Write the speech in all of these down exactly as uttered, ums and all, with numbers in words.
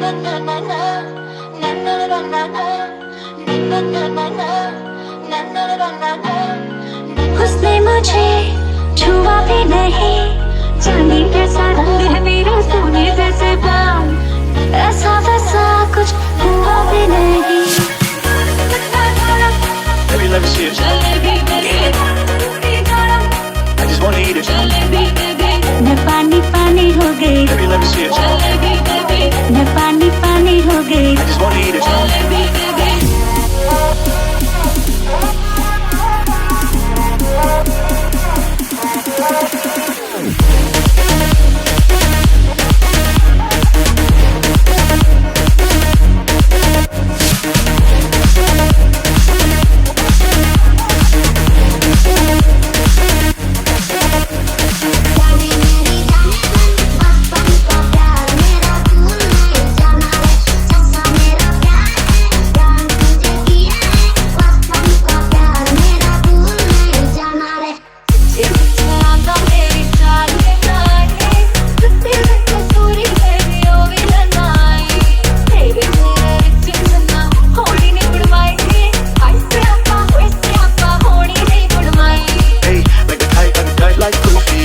उसने मुझे छुआ भी नहीं, जाने कैसा रंग है मेरे सोने जैसे बाल, ऐसा वैसा कुछ हुआ भी नहीं। Baby, let me see it. I just wanna eat it. मैं पानी पानी हो गई, Baby, let me see it. मैं पानी पानी हो गई। I just wanna eat it.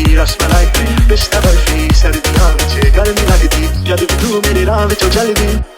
सर्दियां विच गर्मी लगदी जद तू मेरे राह विचों चलदी।